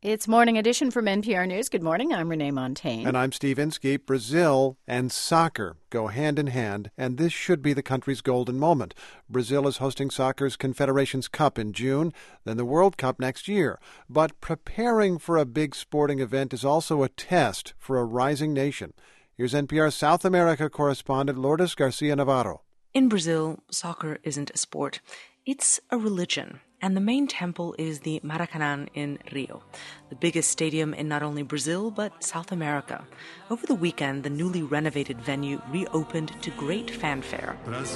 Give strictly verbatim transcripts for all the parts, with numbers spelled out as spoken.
It's Morning Edition from N P R News. Good morning. I'm Renee Montaigne. And I'm Steve Inskeep. Brazil and soccer go hand in hand, and this should be the country's golden moment. Brazil is hosting soccer's Confederations Cup in June, then the World Cup next year. But preparing for a big sporting event is also a test for a rising nation. Here's N P R South America correspondent Lourdes Garcia Navarro. In Brazil, soccer isn't a sport. It's a religion. And the main temple is the Maracanã in Rio, the biggest stadium in not only Brazil, but South America. Over the weekend, the newly renovated venue reopened to great fanfare.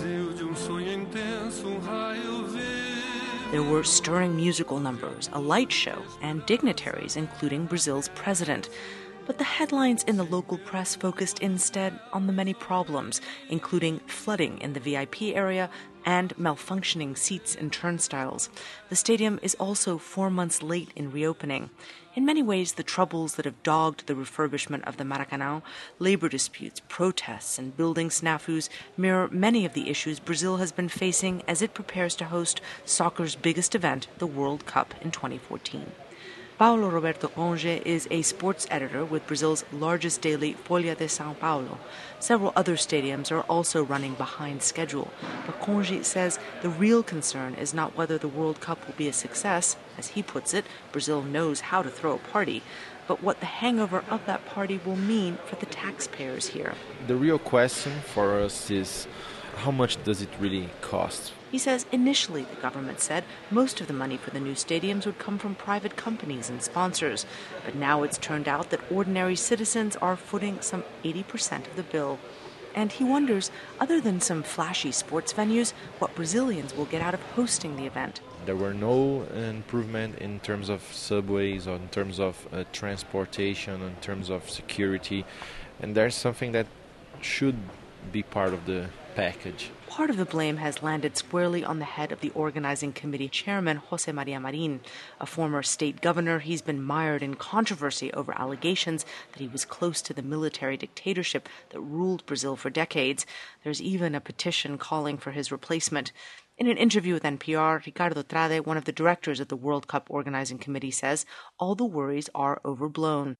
There were stirring musical numbers, a light show, and dignitaries, including Brazil's president. But the headlines in the local press focused instead on the many problems, including flooding in the V I P area and malfunctioning seats and turnstiles. The stadium is also four months late in reopening. In many ways, the troubles that have dogged the refurbishment of the Maracanã, labor disputes, protests, and building snafus mirror many of the issues Brazil has been facing as it prepares to host soccer's biggest event, the World Cup, in twenty fourteen. Paulo Roberto Conge is a sports editor with Brazil's largest daily Folha de São Paulo. Several other stadiums are also running behind schedule, but Conge says the real concern is not whether the World Cup will be a success. As he puts it, Brazil knows how to throw a party, but what the hangover of that party will mean for the taxpayers here. The real question for us is, how much does it really cost? He says initially, the government said, most of the money for the new stadiums would come from private companies and sponsors. But now it's turned out that ordinary citizens are footing some eighty percent of the bill. And he wonders, other than some flashy sports venues, what Brazilians will get out of hosting the event. There were no improvement in terms of subways, or in terms of uh, transportation, in terms of security. And there's something that should be part of the package. Part of the blame has landed squarely on the head of the organizing committee chairman, José María Marín. A former state governor, he's been mired in controversy over allegations that he was close to the military dictatorship that ruled Brazil for decades. There's even a petition calling for his replacement. In an interview with N P R, Ricardo Trade, one of the directors of the World Cup organizing committee, says all the worries are overblown.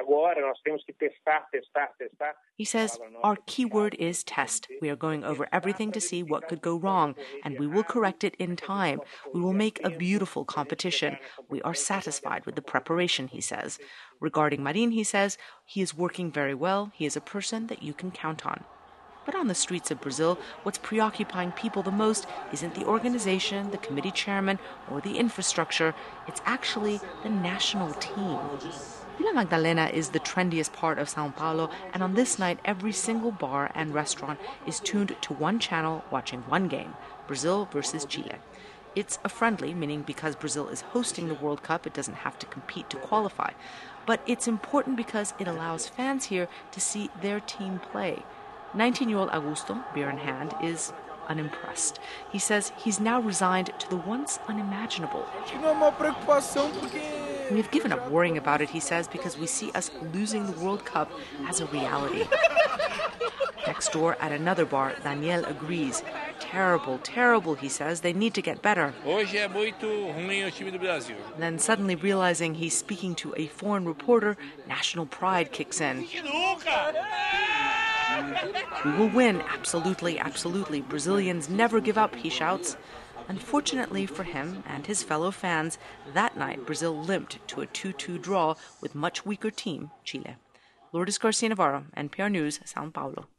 He says, our key word is test. We are going over everything to see what could go wrong, and we will correct it in time. We will make a beautiful competition. We are satisfied with the preparation, he says. Regarding Marín, he says, he is working very well. He is a person that you can count on. But on the streets of Brazil, what's preoccupying people the most isn't the organization, the committee chairman, or the infrastructure. It's actually the national team. Vila Magdalena is the trendiest part of São Paulo, and on this night, every single bar and restaurant is tuned to one channel watching one game, Brazil versus Chile. It's a friendly, meaning because Brazil is hosting the World Cup, it doesn't have to compete to qualify. But it's important because it allows fans here to see their team play. nineteen-year-old Augusto, beer in hand, is unimpressed. He says he's now resigned to the once unimaginable. We've given up worrying about it, he says, because we see us losing the World Cup as a reality. Next door at another bar, Daniel agrees. Terrible, terrible, he says. They need to get better. Then suddenly realizing he's speaking to a foreign reporter, national pride kicks in. We will win, absolutely, absolutely. Brazilians never give up, he shouts. Unfortunately for him and his fellow fans, that night Brazil limped to a two two draw with much weaker team, Chile. Lourdes Garcia Navarro, N P R News, São Paulo.